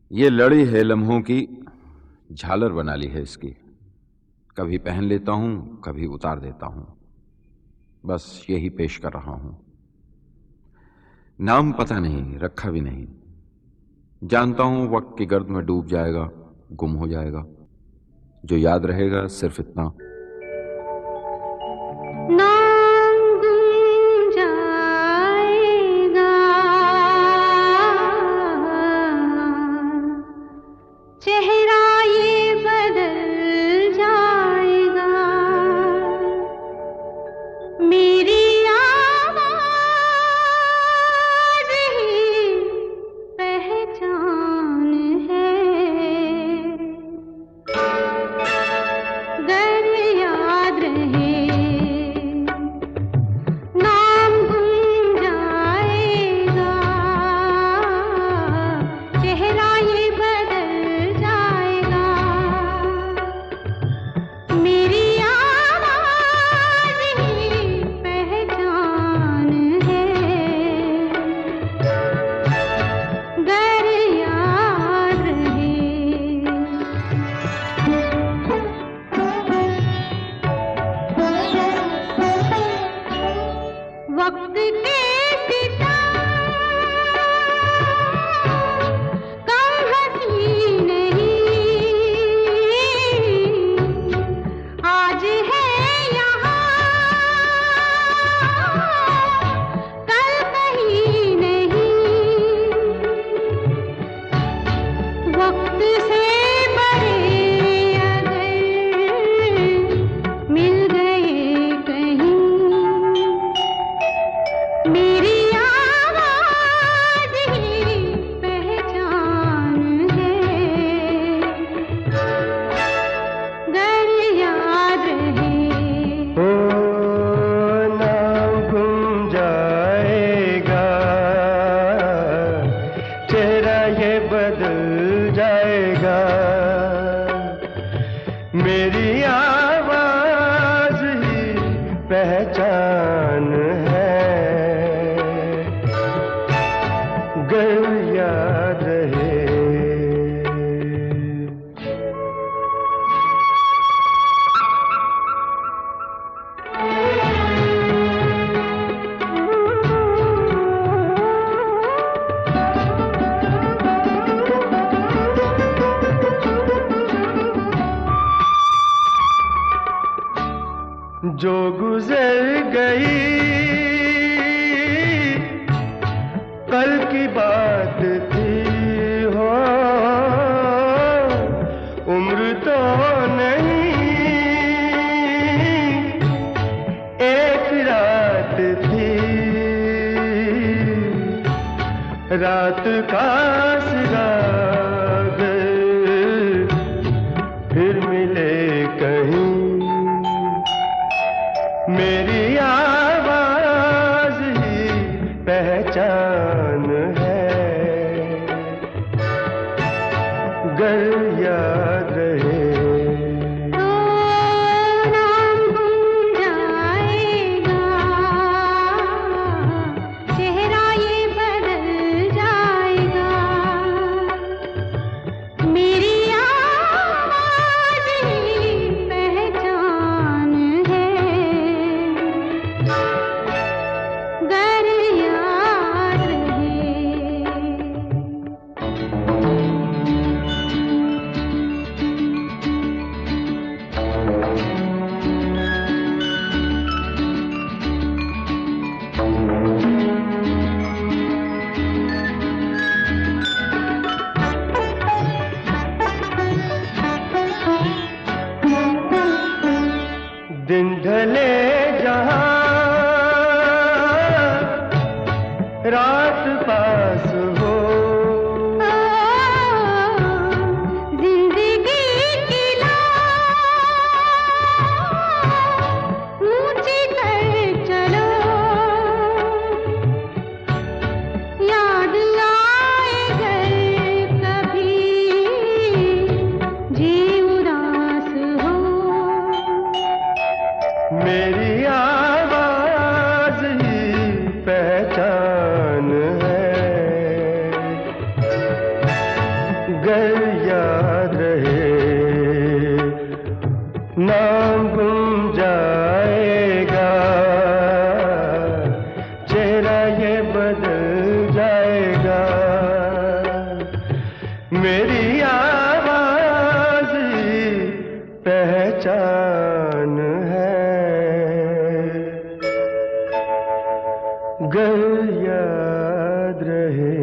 ये लड़ी है लम्हों की, झालर बना ली है इसकी। कभी पहन लेता हूं, कभी उतार देता हूं, बस यही पेश कर रहा हूं। नाम पता नहीं, रखा भी नहीं। जानता हूं वक्त की गर्द में डूब जाएगा, गुम हो जाएगा। जो याद रहेगा सिर्फ इतना, नाम गुम जाएगा, चेहरा ये बदल जाएगा। मेरी आवाज़ ही पहचान है। गर याद रहे, नाम गुम जाएगा, चेहरा ये बदल जाएगा। मेरी आवाज़ ही पहचान है। गर याद रहे, वक्त के सितम कम हंसी नहीं। आज है यहाँ, कल कहीं नहीं। वक्त से बड़े अगर मिल गए कहीं, मेरी आवाज़ ही पहचान है। गर याद रहे, ओ नाम गुम जाएगा, चेहरा ये बदल जाएगा। मेरी आवाज ही पहचान है। गर याद रहे, जो गुजर गई कल की बात थी हो, उम्र तो नहीं एक रात थी। रात का सिराग फिर मिले कहीं। मेरी आवाज ही पहचान है। गर याद रहे, नाम गुम जाएगा, चेहरा ये बदल जाएगा। मेरी आवाज ही पहचान है। गर याद रहे।